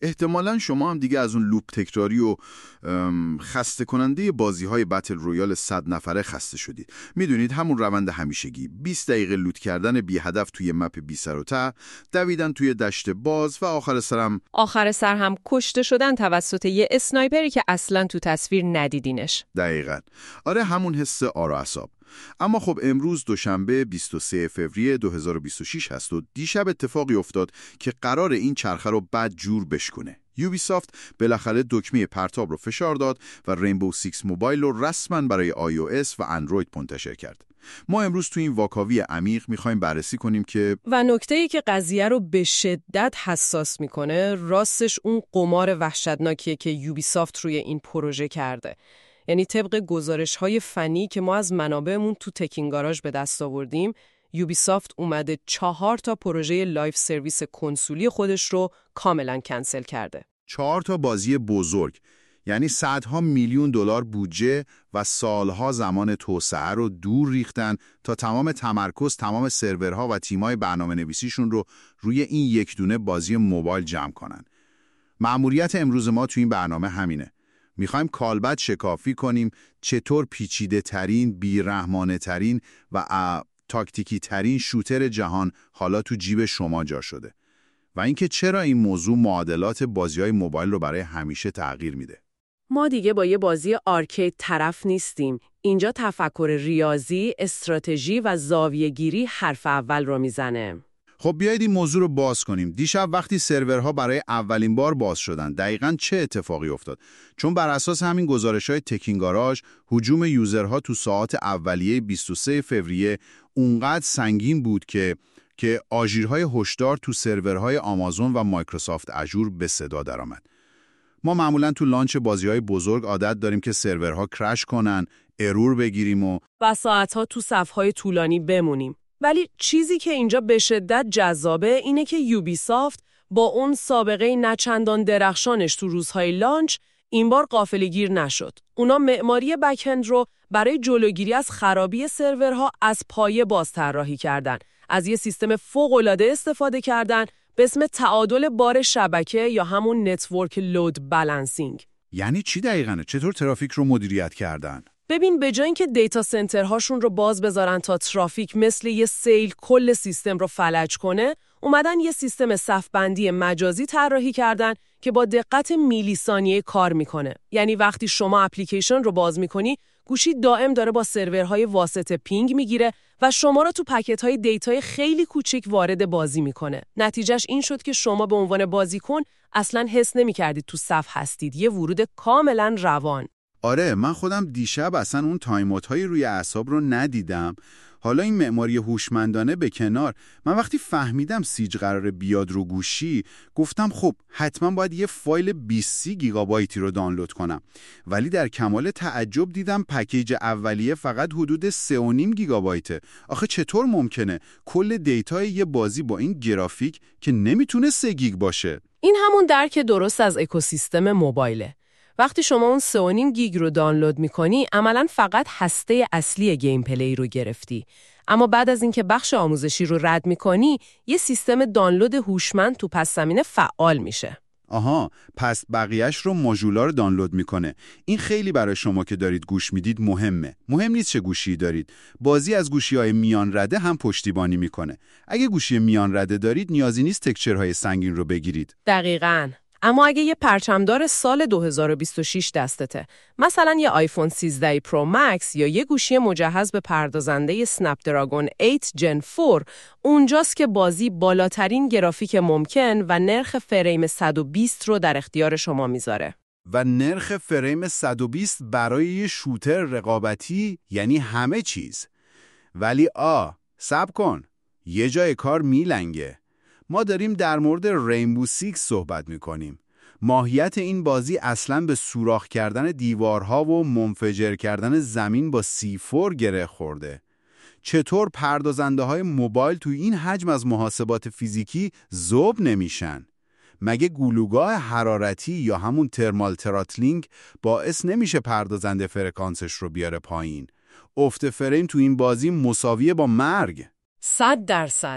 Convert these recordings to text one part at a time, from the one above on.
احتمالاً شما هم دیگه از اون لوپ تکراری و خسته کننده بازی‌های بتل رویال 100 نفره خسته شدید. میدونید همون روند همیشگی، 20 دقیقه لوت کردن بی هدف توی مپ بی سر و ته، دویدن توی دشت باز و آخر سر هم کشته شدن توسط یه اسنایپری که اصلاً تو تصویر ندیدینش. دقیقاً. آره، همون حس آر و اعصاب. اما خب امروز دوشنبه 23 فوریه 2026 هست و دیشب اتفاقی افتاد که قرار این چرخه رو بد جور بشکنه. یوبیسافت بالاخره دکمه پرتاب رو فشار داد و رینبو 6 موبایل رو رسما برای iOS و اندروید منتشر کرد. ما امروز تو این واکاوی عمیق میخوایم بررسی کنیم که و نکته‌ای که قضیه رو به شدت حساس میکنه راستش اون قمار وحشتناکیه که یوبیسافت روی این پروژه کرده. یعنی طبق گزارش‌های فنی که ما از منابعمون تو تکین گاراژ به دست آوردیم، یوبیسافت اومده 4 تا پروژه لایف سرویس کنسولی خودش رو کاملا کنسل کرده. 4 تا بازی بزرگ، یعنی صدها میلیون دلار بودجه و سالها زمان توسعه رو دور ریختن تا تمام تمرکز، تمام سرورها و تیمای برنامه‌نویسیشون رو روی این یک دونه بازی موبایل جمع کنن. مأموریت امروز ما تو این برنامه همینه. میخوایم کالبد شکافی کنیم چطور پیچیده ترین، بیرحمانه ترین و تاکتیکی ترین شوتر جهان حالا تو جیب شما جا شده و اینکه چرا این موضوع معادلات بازی‌های موبایل رو برای همیشه تغییر میده. ما دیگه با یه بازی آرکید طرف نیستیم. اینجا تفکر ریاضی، استراتژی و زاویه‌گیری حرف اول رو میزنه. خب بیایید این موضوع رو باز کنیم. دیشب وقتی سرورها برای اولین بار باز شدن، دقیقاً چه اتفاقی افتاد؟ چون بر اساس همین گزارش‌های تکین گاراژ، هجوم یوزرها تو ساعات اولیه 23 فوریه اونقدر سنگین بود که آژیرهای هشدار تو سرورهای آمازون و مایکروسافت اژور به صدا درآمد. ما معمولاً تو لانچ بازی‌های بزرگ عادت داریم که سرورها کرش کنن، ارور بگیریم و ساعت‌ها تو صف‌های طولانی بمونیم. ولی چیزی که اینجا به شدت جذابه اینه که یوبیسافت با اون سابقه نچندان درخشانش تو روزهای لانچ این بار غافلگیر نشد. اونا معماری بک‌اند رو برای جلوگیری از خرابی سرورها از پایه باز طراحی کردن. از یه سیستم فوق‌العاده استفاده کردن به اسم تعادل بار شبکه یا همون نتورک لود بالانسینگ. یعنی چی دقیقاً؟ چطور ترافیک رو مدیریت کردن؟ ببین، به جای اینکه دیتا سنترهاشون رو باز بذارن تا ترافیک مثل یه سیل کل سیستم رو فلج کنه، اومدن یه سیستم صفبندی مجازی طراحی کردن که با دقت میلی ثانیه کار میکنه. یعنی وقتی شما اپلیکیشن رو باز میکنی، گوشی دائم داره با سرورهای واسطه پینگ میگیره و شما رو تو پکت‌های دیتای خیلی کوچیک وارد بازی میکنه. نتیجهش این شد که شما به عنوان بازیکن اصلاً حس نمی‌کردید تو صف هستید. یه ورود کاملاً روان. آره، من خودم دیشب اصلا اون تایم‌اوت‌های روی اعصاب رو ندیدم. حالا این معماری هوشمندانه به کنار، من وقتی فهمیدم سیج قراره بیاد رو گوشی، گفتم خب حتما باید یه فایل 20 گیگابایتی رو دانلود کنم. ولی در کمال تعجب دیدم پکیج اولیه فقط حدود 3.5 گیگابایته. آخه چطور ممکنه کل دیتای یه بازی با این گرافیک که نمیتونه 3 گیگ باشه؟ این همون درک درست از اکوسیستم موبایله. وقتی شما اون 3.5 گیگ رو دانلود می‌کنی، عملاً فقط هسته اصلی گیم پلی رو گرفتی. اما بعد از اینکه بخش آموزشی رو رد می‌کنی، یه سیستم دانلود هوشمند تو پس زمینه فعال میشه. آها، پس بقیهش رو ماژولا رو دانلود میکنه. این خیلی برای شما که دارید گوش میدید مهمه. مهم نیست چه گوشی دارید. بازی از گوشی‌های میان رده هم پشتیبانی میکنه. اگه گوشی میان رده دارید نیازی نیست تکچرهای سنگین رو بگیرید. دقیقاً. اما اگه یه پرچمدار سال 2026 دستته، مثلا یه آیفون 13 پرو مکس یا یه گوشی مجهز به پردازنده اسنپ دراگون 8 جن 4، اونجاست که بازی بالاترین گرافیک ممکن و نرخ فریم 120 رو در اختیار شما میذاره. و نرخ فریم 120 برای یه شوتر رقابتی یعنی همه چیز. ولی صبر کن، یه جای کار میلنگه. ما داریم در مورد رینبو 6 صحبت میکنیم. ماهیت این بازی اصلاً به سوراخ کردن دیوارها و منفجر کردن زمین با C4 گره خورده. چطور پردازنده های موبایل توی این حجم از محاسبات فیزیکی ذوب نمیشن؟ مگه گلوگاه حرارتی یا همون ترمال تراتلینگ باعث نمیشه پردازنده فرکانسش رو بیاره پایین؟ افت فریم تو این بازی مساویه با مرگ. 100%.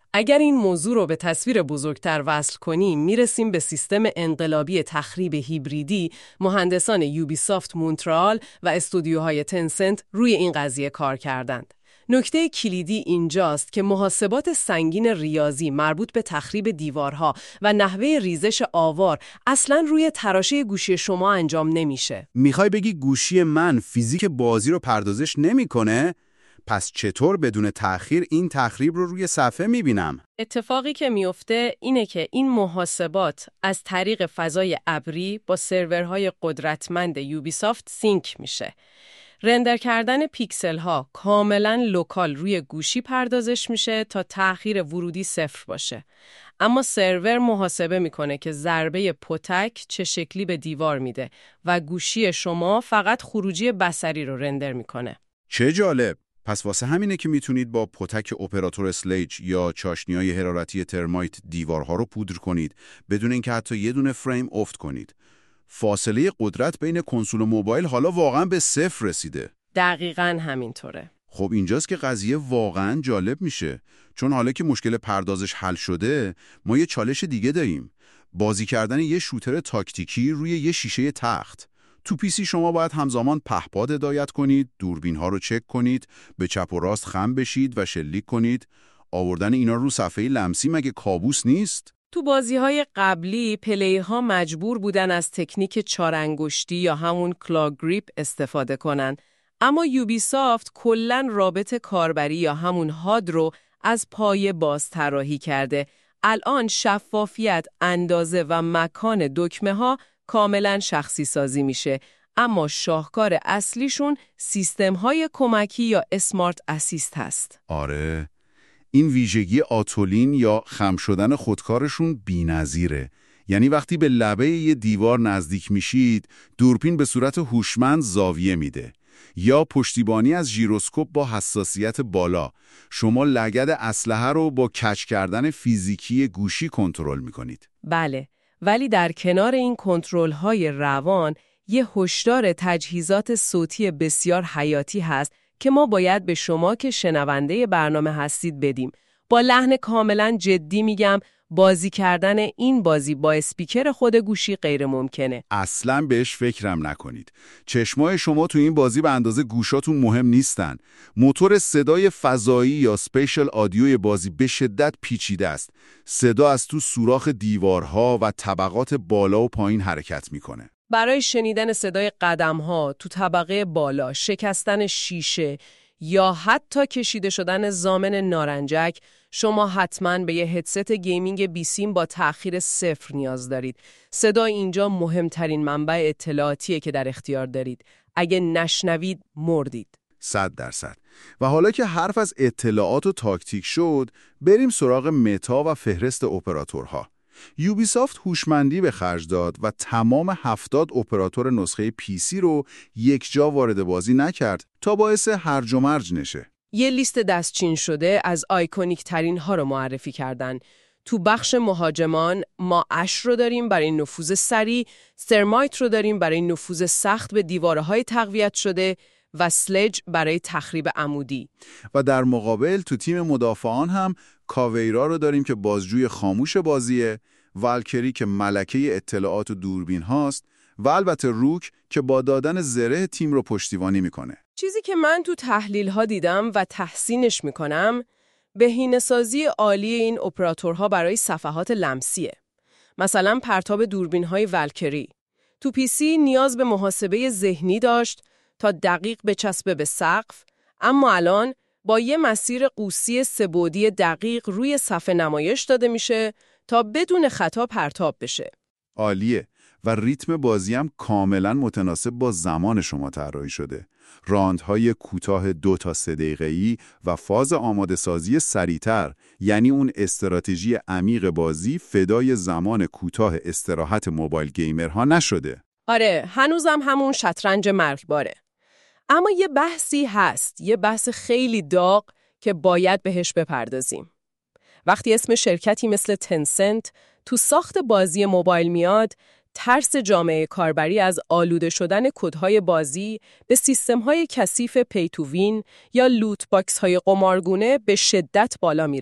اگر این موضوع رو به تصویر بزرگتر وصل کنیم، میرسیم به سیستم انقلابی تخریب هیبریدی. مهندسان یوبیسافت مونترال و استودیوهای تنسنت روی این قضیه کار کردند. نکته کلیدی اینجاست که محاسبات سنگین ریاضی مربوط به تخریب دیوارها و نحوه ریزش آوار اصلاً روی تراشه گوشی شما انجام نمیشه. میخوای بگی گوشی من فیزیک بازی رو پردازش نمیکنه؟ پس چطور بدون تأخیر این تخریب رو روی صفحه میبینم؟ اتفاقی که میفته اینه که این محاسبات از طریق فضای ابری با سرورهای قدرتمند یوبیسافت سینک میشه. رندر کردن پیکسل ها کاملا لوکال روی گوشی پردازش میشه تا تأخیر ورودی 0 باشه. اما سرور محاسبه میکنه که ضربه پتک چه شکلی به دیوار میده و گوشی شما فقط خروجی بصری رو رندر میکنه. چه جالب! پس واسه همینه که میتونید با پتک اپراتور سلیج یا چاشنیای حرارتی ترمایت دیوارها رو پودر کنید بدون اینکه حتی یه دونه فریم افت کنید. فاصله قدرت بین کنسول و موبایل حالا واقعا به 0 رسیده. دقیقاً همینطوره. خب اینجاست که قضیه واقعا جالب میشه، چون حالا که مشکل پردازش حل شده، ما یه چالش دیگه داریم. بازی کردن یه شوتر تاکتیکی روی یه شیشه تخت. تو پیسی شما باید همزمان پهپاد هدایت کنید، دوربین ها رو چک کنید، به چپ و راست خم بشید و شلیک کنید. آوردن اینا رو صفحه لمسی مگه کابوس نیست؟ تو بازی‌های قبلی پلی‌ها مجبور بودن از تکنیک 4 انگشتی یا همون کلا گریپ استفاده کنن. اما یوبیسافت کلاً رابط کاربری یا همون هاد رو از پایه باز طراحی کرده. الان شفافیت، اندازه و مکان دکمه‌ها کاملاً شخصی سازی میشه. اما شاهکار اصلیشون سیستم‌های کمکی یا اسمارت اسیست هست. آره، این ویژگی آتولین یا خم شدن خودکارشون بی‌نظیره. یعنی وقتی به لبه یه دیوار نزدیک میشید، دوربین به صورت هوشمند زاویه میده. یا پشتیبانی از ژیروسکوپ با حساسیت بالا. شما لگد اسلحه رو با کج کردن فیزیکی گوشی کنترل میکنید. بله، ولی در کنار این کنترل‌های روان، یه هشدار تجهیزات صوتی بسیار حیاتی هست که ما باید به شما که شنونده برنامه هستید بدیم. با لحن کاملا جدی میگم، بازی کردن این بازی با اسپیکر خود گوشی غیر ممکنه. اصلاً بهش فکرم نکنید. چشمای شما تو این بازی به اندازه گوشاتون مهم نیستن. موتور صدای فضایی یا سپیشال آدیوی بازی به شدت پیچیده است. صدا از تو سوراخ دیوارها و طبقات بالا و پایین حرکت میکنه. برای شنیدن صدای قدم‌ها تو طبقه بالا، شکستن شیشه یا حتی کشیده شدن ضامن نارنجک، شما حتماً به یه هدست گیمینگ بیسیم با تأخیر 0 نیاز دارید. صدا اینجا مهمترین منبع اطلاعاتیه که در اختیار دارید. اگه نشنوید مردید. 100%. و حالا که حرف از اطلاعات و تاکتیک شد، بریم سراغ متا و فهرست اپراتورها. یوبیسافت هوشمندی به خرج داد و تمام 70 اپراتور نسخه پیسی رو یک جا وارد بازی نکرد تا باعث هرج و مرج نشه. یه لیست دستچین شده از آیکونیک ترین ها رو معرفی کردن. تو بخش مهاجمان ما اش رو داریم برای نفوذ سریع، ترمایت رو داریم برای نفوذ سخت به دیوارهای تقویت شده و سلج برای تخریب عمودی. و در مقابل تو تیم مدافعان هم کاویرا رو داریم که بازجوی خاموش بازیه، والکری که ملکه اطلاعات و دوربین هاست و البته روک که با دادن زره تیم رو پشتیبانی میکنه. چیزی که من تو تحلیل ها دیدم و تحسینش میکنم، بهینه‌سازی عالی این اپراتورها برای صفحات لمسیه. مثلا پرتاب دوربین های والکری. تو پیسی نیاز به محاسبه ذهنی داشت تا دقیق بچسبه به سقف، اما الان با یه مسیر قوسی 3 بعدی دقیق روی صفحه نمایش داده میشه تا بدون خطا پرتاب بشه. عالیه. و ریتم بازی هم کاملا متناسب با زمان شما طراحی شده. راندهای کوتاه 2 تا 3 دقیقه‌ای و فاز آماده سازی سریعتر، یعنی اون استراتژی عمیق بازی فدای زمان کوتاه استراحت موبایل گیمرها نشده. آره، هنوزم همون شطرنج مرگباره. اما یه بحثی هست، یه بحث خیلی داغ که باید بهش بپردازیم. وقتی اسم شرکتی مثل تنسنت تو ساخت بازی موبایل میاد، ترس جامعه کاربری از آلوده شدن کدهای بازی به سیستم‌های کثیف پی تو وین یا لوت باکس‌های قمارگونه به شدت بالا میره.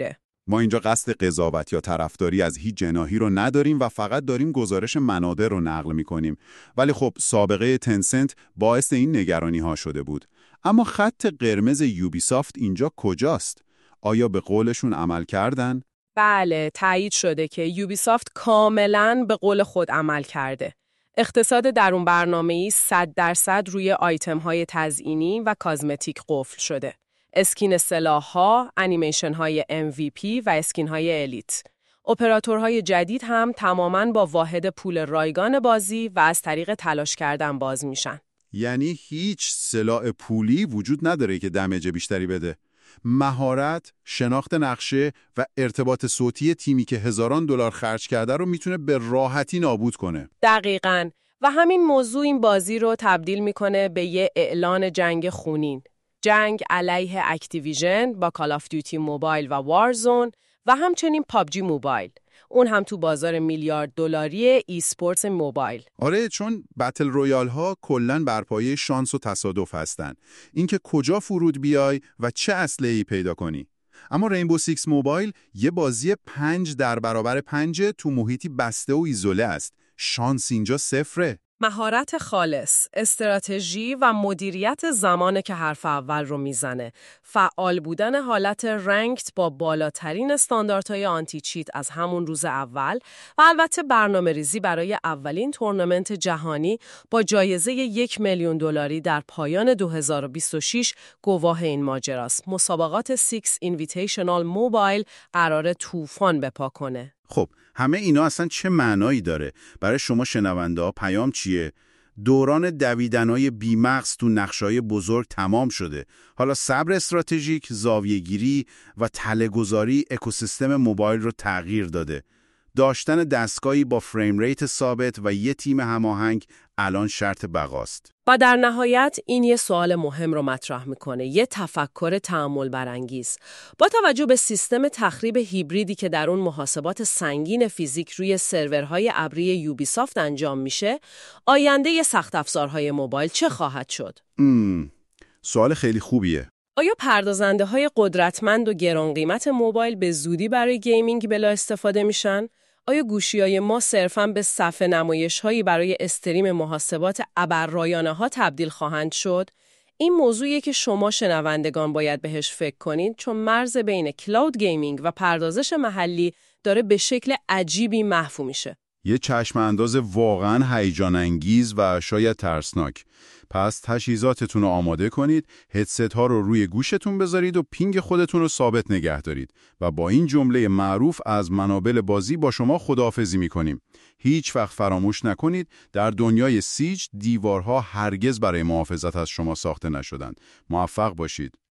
ما اینجا قصد قضاوت یا طرفداری از هیچ جناحی رو نداریم و فقط داریم گزارش منابع رو نقل می‌کنیم. ولی خب سابقه تنسنت باعث این نگرانی‌ها شده بود. اما خط قرمز یوبیسافت اینجا کجاست؟ آیا به قولشون عمل کردن؟ بله، تایید شده که یوبیسافت کاملاً به قول خود عمل کرده. اقتصاد درون برنامه‌ای 100% روی آیتم‌های تزیینی و کازمتیک قفل شده. اسکین سلاح‌ها، انیمیشن‌های MVP و اسکین‌های الیت. اپراتورهای جدید هم تماماً با واحد پول رایگان بازی و از طریق تلاش کردن باز میشن. یعنی هیچ سلاح پولی وجود نداره که دمیج بیشتری بده. مهارت، شناخت نقشه و ارتباط صوتی تیمی که هزاران دلار خرج کرده رو میتونه به راحتی نابود کنه. دقیقاً. و همین موضوع این بازی رو تبدیل میکنه به یه اعلان جنگ خونین. جنگ علیه اکتیویژن با کال آف دیوتی موبایل و وارزون و همچنین پابجی موبایل. اون هم تو بازار میلیارد دلاری اسپورتس موبایل. آره، چون بتل رویال ها کلاً بر پایه شانس و تصادف هستن. اینکه کجا فرود بیای و چه اسلحه‌ای پیدا کنی. اما رینبو سیکس موبایل یه بازی 5 در برابر 5 تو محیطی بسته و ایزوله است. شانس اینجا صفره. مهارت خالص، استراتژی و مدیریت زمانه که حرف اول رو میزنه. فعال بودن حالت رنکت با بالاترین استانداردهای آنتی چیت از همون روز اول و البته برنامه‌ریزی برای اولین تورنمنت جهانی با جایزه $1,000,000 در پایان 2026 گواه این ماجراست. مسابقات 6 اینویتیشنال موبایل قرار طوفان بپا کنه. خب همه اینا اصلا چه معنایی داره؟ برای شما شنونده ها پیام چیه؟ دوران دویدنای بیمغز تو نقشای بزرگ تمام شده. حالا صبر استراتژیک، زاویه‌گیری و تله‌گذاری اکوسیستم موبایل رو تغییر داده. داشتن دستگاهی با فریم ریت ثابت و یه تیم هماهنگ الان شرط بقاست. و در نهایت این یه سوال مهم رو مطرح میکنه، یه تفکر تأمل برانگیز. با توجه به سیستم تخریب هیبریدی که در اون محاسبات سنگین فیزیک روی سرورهای ابری یوبیسافت انجام میشه، آینده سخت افزارهای موبایل چه خواهد شد؟ سوال خیلی خوبیه. آیا پردازنده‌های قدرتمند و گران قیمت موبایل به زودی برای گیمینگ بلا استفاده میشن؟ آیا گوشی‌های ما صرفاً به صفحه نمایش‌هایی برای استریم محاسبات ابررایانه‌ها تبدیل خواهند شد؟ این موضوعیه که شما شنوندگان باید بهش فکر کنید، چون مرز بین کلاود گیمینگ و پردازش محلی داره به شکل عجیبی محو میشه. یه چشم انداز واقعاً هیجان انگیز و شاید ترسناک. پس تجهیزاتتون رو آماده کنید، هدست ها رو روی گوشتون بذارید و پینگ خودتون رو ثابت نگه دارید و با این جمله معروف از منابل بازی با شما خداحافظی می‌کنیم. هیچ وقت فراموش نکنید در دنیای سیج دیوارها هرگز برای محافظت از شما ساخته نشدند. موفق باشید.